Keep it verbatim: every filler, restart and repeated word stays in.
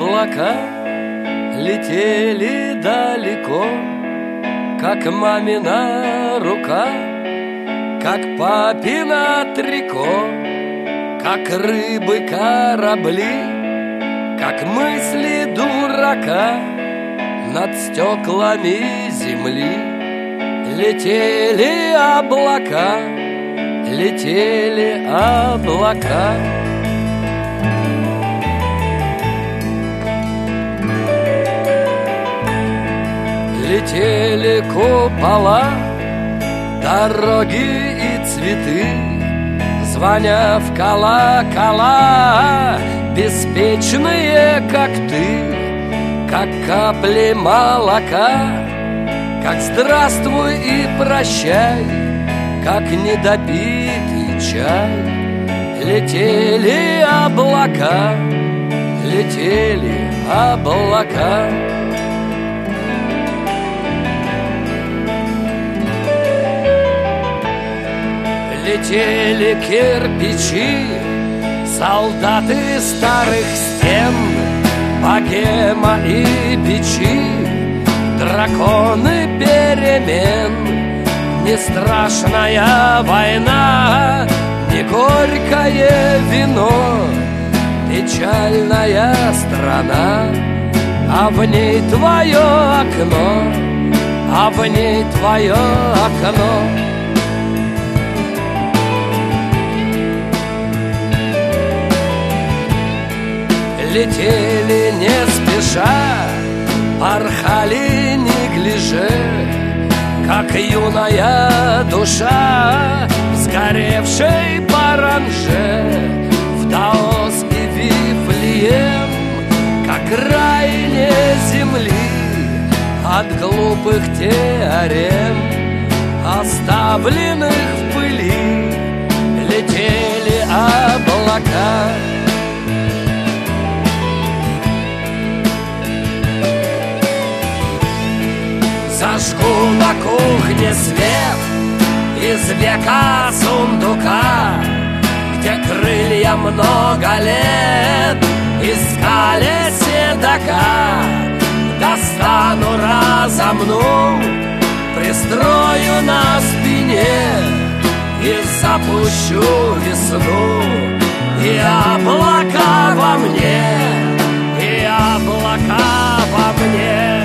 облака летели далеко, как мамина рука, как папина трико, как рыбы корабли, как мысли дурака над стеклами земли. Летели облака, летели облака. Летели купола, дороги и цветы, звоня в колокола, беспечные, как ты, как капли молока, как здравствуй и прощай, как недопитый чай. Летели облака, летели облака. Летели кирпичи, солдаты старых стен, богема и бичи, драконы перемен. Не страшная война, не горькое вино, печальная страна, а в ней твое окно, а в ней твое окно. Летели не спеша, порхали неглиже, как юная душа, сгоревшей паранже, в Даос и Вифлеем, как краине земли, от глупых теорем, оставленных в пыли. Летели облака. Зажгу на кухне свет из века сундука, где крылья много лет искали седока. Достану, разомну, пристрою на спине и запущу весну. И облака во мне, и облака во мне.